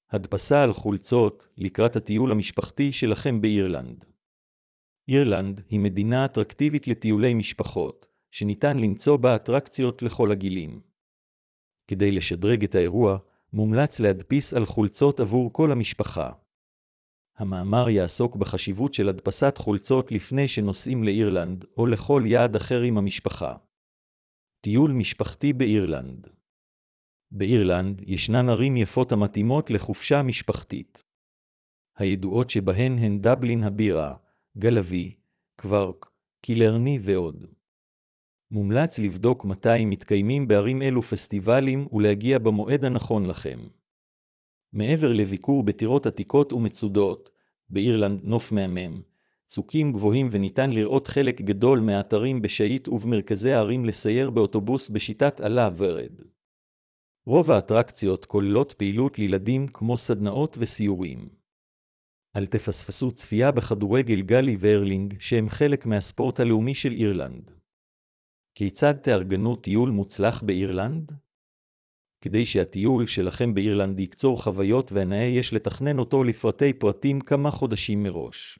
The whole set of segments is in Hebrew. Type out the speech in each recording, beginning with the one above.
הדפסה על חולצות לקראת הטיול המשפחתי שלכם באירלנד. אירלנד היא מדינה אטרקטיבית לטיולי משפחות, שניתן למצוא בה אטרקציות לכל הגילים. כדי לשדרג את האירוע, מומלץ להדפיס על חולצות עבור כל המשפחה. המאמר יעסוק בחשיבות של הדפסת חולצות לפני שנוסעים לאירלנד או לכל יעד אחר עם המשפחה. טיול משפחתי באירלנד. באירלנד ישנן ערים יפות המתאימות לחופשה משפחתית. הידועות שבהן הן דבלין הבירה, גלווי, קוורק, קילרני ועוד. מומלץ לבדוק מתי מתקיימים בערים אלו פסטיבלים ולהגיע במועד הנכון לכם. מעבר לביקור בטירות עתיקות ומצודות, באירלנד נוף מהמם, צוקים גבוהים וניתן לראות חלק גדול מהאתרים בשעית ובמרכזי הערים לסייר באוטובוס בשיטת עלה ורד. רוב האטרקציות כוללות פעילות לילדים כמו סדנאות וסיורים. אל תפספסו צפייה בכדורגל גלי והרלינג שהם חלק מהספורט הלאומי של אירלנד. כיצד תארגנו טיול מוצלח באירלנד? כדי שהטיול שלכם באירלנד יקצור חוויות והנאה יש לתכנן אותו לפרטי פרטים כמה חודשים מראש.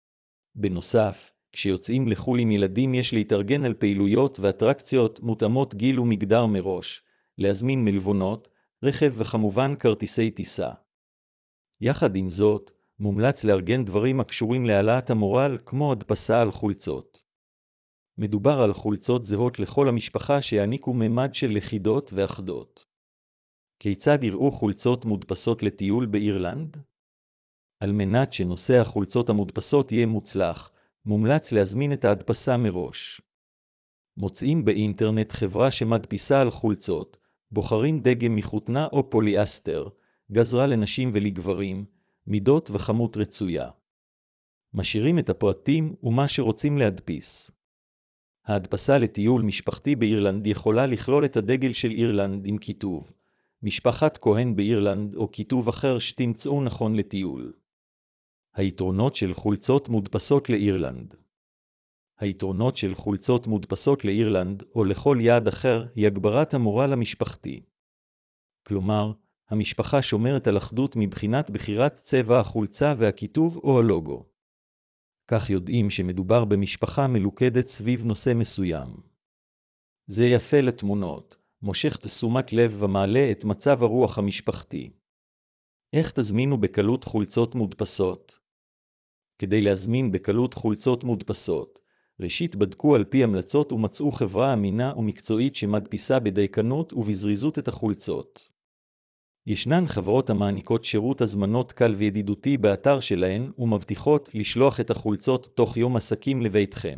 בנוסף, כשיוצאים לחול עם ילדים יש להתארגן על פעילויות ואטרקציות מותאמות גיל ומגדר מראש, להזמין מלוונות, רכב וכמובן כרטיסי טיסה. יחד עם זאת, מומלץ לארגן דברים הקשורים להעלאת המורל כמו הדפסה על חולצות. מדובר על חולצות זהות לכל המשפחה שיעניקו ממד של לכידות ואחדות. כיצד יראו חולצות מודפסות לטיול באירלנד? על מנת שנושא החולצות המודפסות יהיה מוצלח, מומלץ להזמין את ההדפסה מראש. מוצאים באינטרנט חברה שמדפיסה על חולצות, בוחרים דגם מחוטנה או פוליאסטר, גזרה לנשים ולגברים, מידות וכמות רצויה. משאירים את הפרטים ומה שרוצים להדפיס. ההדפסה לטיול משפחתי באירלנד יכולה לכלול את הדגל של אירלנד עם כיתוב משפחת כהן באירלנד או כיתוב אחר שתמצאו נכון לטיול. היתרונות של חולצות מודפסות לאירלנד. היתרונות של חולצות מודפסות לאירלנד או לכל יעד אחר היא הגברת המורל המשפחתי. כלומר, המשפחה שומרת על אחדות מבחינת בחירת צבע החולצה והכיתוב או הלוגו. כך יודעים שמדובר במשפחה מלוכדת סביב נושא מסוים. זה יפה לתמונות, מושך תשומת לב ומעלה את מצב הרוח המשפחתי. איך תזמינו בקלות חולצות מודפסות? כדי להזמין בקלות חולצות מודפסות, ראשית בדקו על פי המלצות ומצאו חברה אמינה ומקצועית שמדפיסה בדייקנות ובזריזות את החולצות. ישנן חברות המעניקות שירות הזמנות קל וידידותי באתר שלהן ומבטיחות לשלוח את החולצות תוך יום עסקים לביתכם.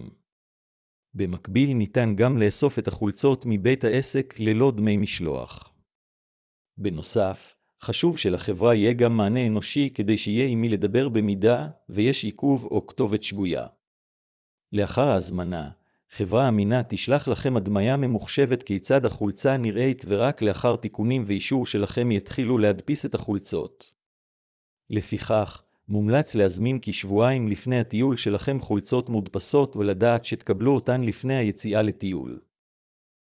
במקביל ניתן גם לאסוף את החולצות מבית העסק ללא דמי משלוח. בנוסף, חשוב שלחברה יהיה גם מענה אנושי כדי שיהיה עם מי לדבר במידה ויש עיכוב או כתובת שגויה. לאחר ההזמנה, חברה אמינה תשלח לכם הדמיה ממוחשבת כיצד החולצה נראית ורק לאחר תיקונים ואישור שלכם יתחילו להדפיס את החולצות. לפיכך, מומלץ להזמין כשבועיים לפני הטיול שלכם חולצות מודפסות ולדעת שתקבלו אותן לפני היציאה לטיול.